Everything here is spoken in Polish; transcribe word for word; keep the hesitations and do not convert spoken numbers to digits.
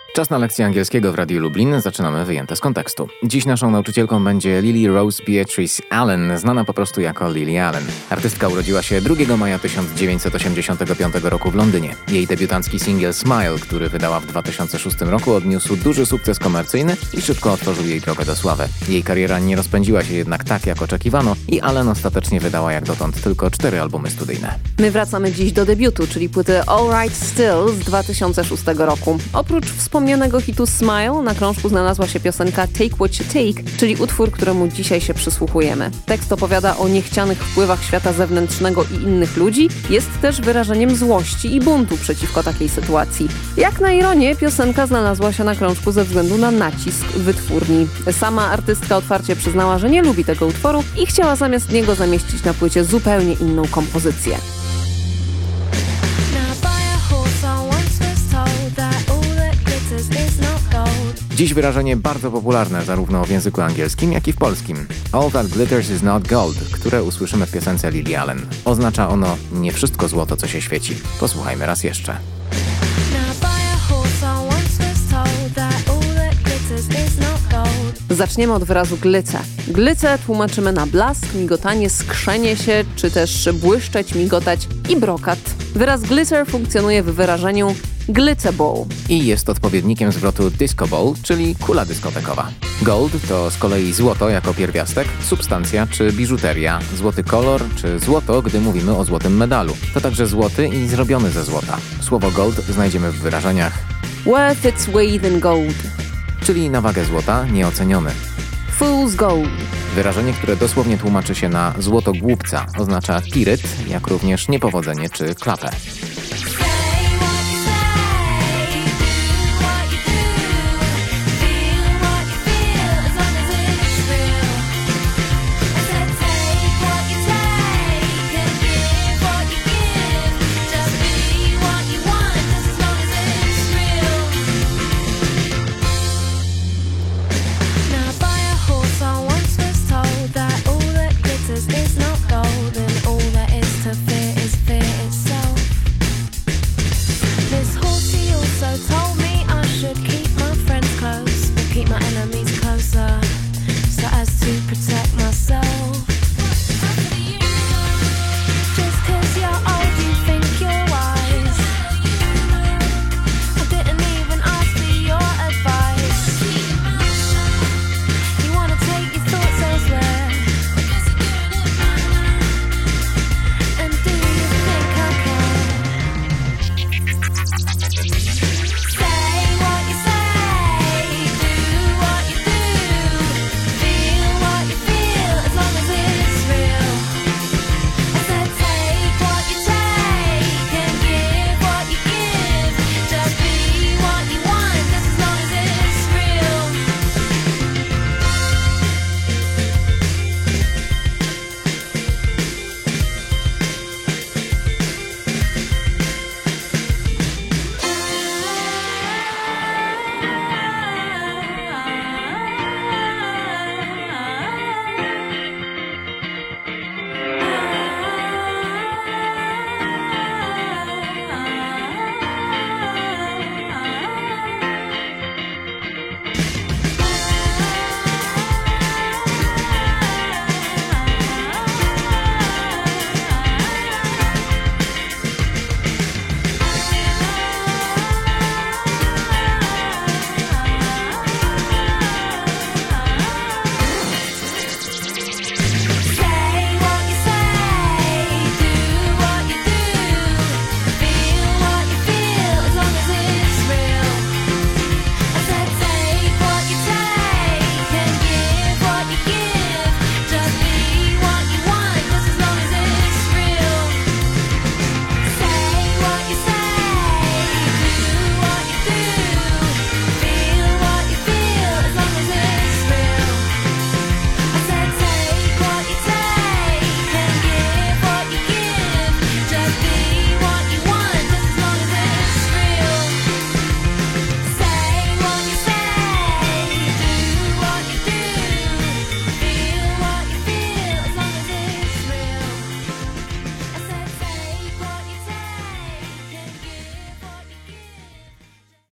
Czas na lekcję angielskiego w Radiu Lublin. Zaczynamy wyjęte z kontekstu. Dziś naszą nauczycielką będzie Lily Rose Beatrice Allen, znana po prostu jako Lily Allen. Artystka urodziła się drugiego maja tysiąc dziewięćset osiemdziesiątego piątego roku w Londynie. Jej debiutancki singiel Smile, który wydała w dwa tysiące szóstym roku, odniósł duży sukces komercyjny i szybko otworzył jej drogę do sławy. Jej kariera nie rozpędziła się jednak tak, jak oczekiwano i Allen ostatecznie wydała jak dotąd tylko cztery albumy studyjne. My wracamy dziś do debiutu, czyli płyty All Right Still z dwa tysiące szóstego roku. Oprócz wspomnianego hitu Smile na krążku znalazła się piosenka Take What You Take, czyli utwór, któremu dzisiaj się przysłuchujemy. Tekst opowiada o niechcianych wpływach świata zewnętrznego i innych ludzi, jest też wyrażeniem złości i buntu przeciwko takiej sytuacji. Jak na ironię, piosenka znalazła się na krążku ze względu na nacisk wytwórni. Sama artystka otwarcie przyznała, że nie lubi tego utworu i chciała zamiast niego zamieścić na płycie zupełnie inną kompozycję. Dziś wyrażenie bardzo popularne zarówno w języku angielskim, jak i w polskim. All that glitters is not gold, które usłyszymy w piosence Lily Allen. Oznacza ono nie wszystko złoto, co się świeci. Posłuchajmy raz jeszcze. Zaczniemy od wyrazu glice. Glice tłumaczymy na blask, migotanie, skrzenie się, czy też błyszczeć, migotać i brokat. Wyraz glitter funkcjonuje w wyrażeniu glitter ball. I jest odpowiednikiem zwrotu disco ball, czyli kula dyskotekowa. Gold to z kolei złoto jako pierwiastek, substancja czy biżuteria, złoty kolor czy złoto, gdy mówimy o złotym medalu. To także złoty i zrobiony ze złota. Słowo gold znajdziemy w wyrażeniach worth its weight in gold, czyli na wagę złota nieoceniony. Fool's gold. Wyrażenie, które dosłownie tłumaczy się na złoto głupca, oznacza piryt, jak również niepowodzenie czy klapę.